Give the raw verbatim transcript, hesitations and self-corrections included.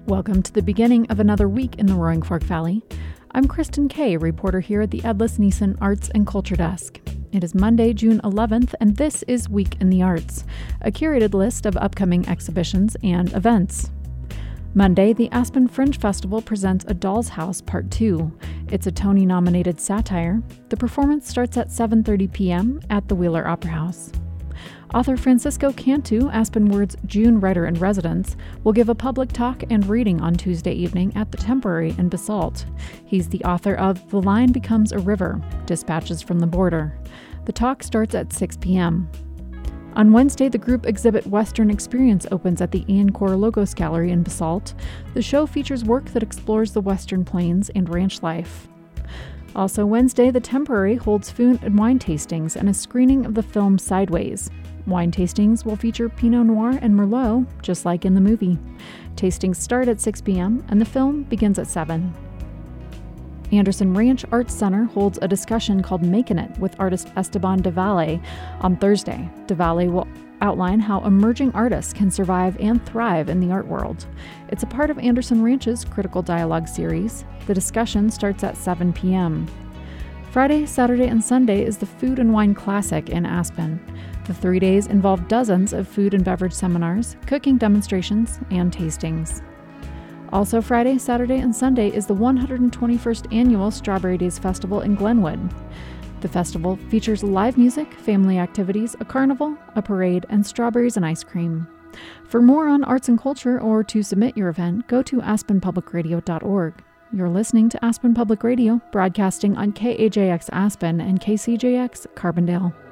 Welcome to the beginning of another week in the Roaring Fork Valley. I'm Kristen Kay, reporter here at the Edlis Neeson Arts and Culture Desk. It is Monday, June eleventh, and this is Week in the Arts, a curated list of upcoming exhibitions and events. Monday, the Aspen Fringe Festival presents A Doll's House Part two. It's a Tony-nominated satire. The performance starts at seven thirty p.m. at the Wheeler Opera House. Author Francisco Cantu, Aspen Word's June Writer-in-Residence, will give a public talk and reading on Tuesday evening at the Temporary in Basalt. He's the author of The Line Becomes a River, Dispatches from the Border. The talk starts at six p.m. On Wednesday, the group exhibit Western Experience opens at the Ian Core Logos Gallery in Basalt. The show features work that explores the Western Plains and ranch life. Also Wednesday, the Temporary holds food and wine tastings and a screening of the film Sideways. Wine tastings will feature Pinot Noir and Merlot, just like in the movie. Tastings start at six p.m. and the film begins at seven. Anderson Ranch Arts Center holds a discussion called Makin' It with artist Esteban DeValle on Thursday. DeValle will outline how emerging artists can survive and thrive in the art world. It's a part of Anderson Ranch's Critical Dialogue series. The discussion starts at seven p.m. Friday, Saturday, and Sunday is the Food and Wine Classic in Aspen. The three days involve dozens of food and beverage seminars, cooking demonstrations, and tastings. Also Friday, Saturday, and Sunday is the one hundred twenty-first Annual Strawberry Days Festival in Glenwood. The festival features live music, family activities, a carnival, a parade, and strawberries and ice cream. For more on arts and culture or to submit your event, go to aspen public radio dot org. You're listening to Aspen Public Radio, broadcasting on K A J X Aspen and K C J X Carbondale.